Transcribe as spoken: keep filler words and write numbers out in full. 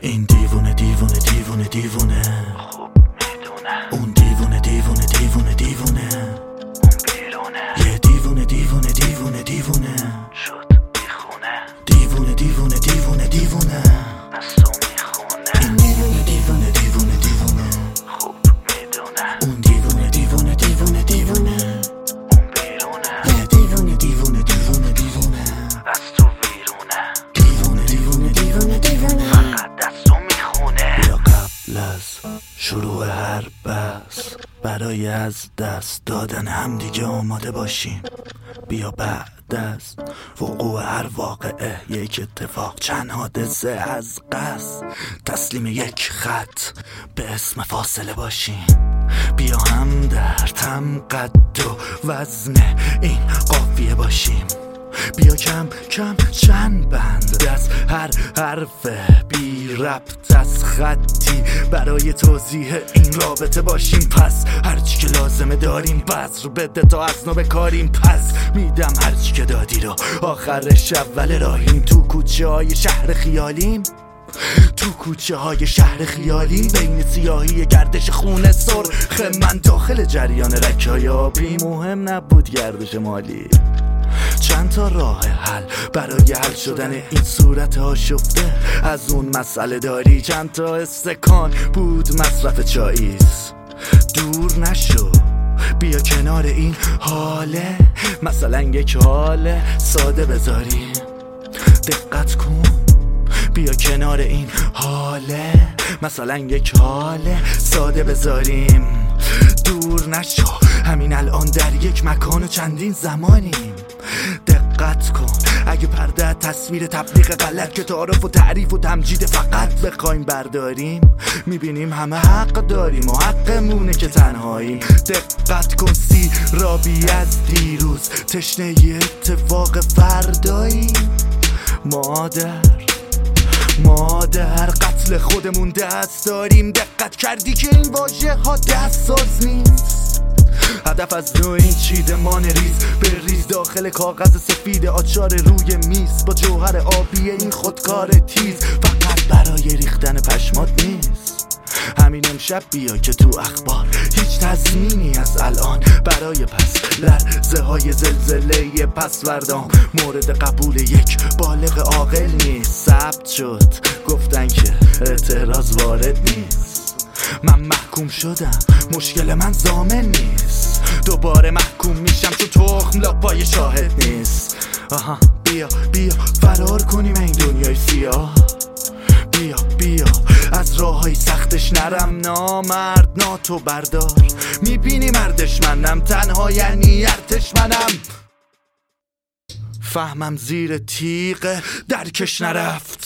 این دیوونه دیوونه دیوونه دیوونه خوب میدونه اون دیوونه دیوونه دیوونه دیوونه اون بیرونه یه دیوونه دیوونه دیوونه دیوونه شد بیخونه دیوونه دیوونه دیوونه دیوونه از تو میخونه این دیوونه دیوونه دیوونه دیوونه خوب میدونه اون دیوونه دیوونه دیوونه دیوونه اون بیرونه یه دیوونه دیوونه دیوونه دیوونه از تو بیرونه دیوونه دیوونه دیوونه دیوونه فقط از تو میخونه. بیا قبل از شروع هر بحث برای از دست دادن همدیگه آماده باشیم. بیا بعد از وقوع هر واقعه یک اتفاق چند حادثه از قصد تسلیم یک خط به اسم فاصله باشیم. بیا هم درد هم قد و وزن این قافیه باشیم. بیا کم کم چند بند از هر حرف بی ربط از خطی برای توضیح این رابطه باشیم. پس هرچی که لازمه داریم بذر بده تا از نو بکاریم. پس میدم هرچی که دادی رو آخرش اول راهیم. تو کوچه های شهر خیالیم تو کوچه های شهر خیالیم بین سیاهی گردش خونه سرخ من داخل جریان رکای آبی. مهم نبود گردش مالی. چند تا راه حل برای حل شدن این صورت ها شفته از اون مسئله داری. چند تا استکان بود مصرف چاییست. دور نشو بیا کنار این حاله مثلا یک حال ساده بذاریم. دقت کن بیا کنار این حاله مثلا یک حال ساده بذاریم. دور نشو همین الان در یک مکان و چندین زمانیم. دقت کن اگه پرده تصویر تبلیغ غلط که تعارف و تعریف و تمجید فقط بخوایم برداریم میبینیم همه حق داریم و حقمونه که تنهاییم. دقت کن سی رابی از دیروز تشنه ی اتفاق فرداییم. مادر مادر قتل خودمون دست داریم. دقت کردی که این واژه ها دست ساز نیست. هدف از نوع این چیدمان ریز به ریز داخل کاغذ سفید آچار روی میز با جوهر آبی این خودکار تیز فقط برای ریختن پشمات نیست. همین امشب بیا که تو اخبار هیچ تضمینی از الان برای پس لرزه های زلزله پس وردام مورد قبول یک بالغ عاقل نیست. ثبت شد گفتن که اعتراض وارد نیست. من محکوم شدم مشکل من ضامن نیست. دوباره محکوم میشم چون تخم لاپای شاهد نیست. آها بیا بیا فرار کنیم این دنیای سیاه. بیا بیا از راه های سختش نرم نامرد ناتو بردار. میبینی مردش منم تنها یعنی ارتش منم. فهمم زیر تیغ درکش نرفت.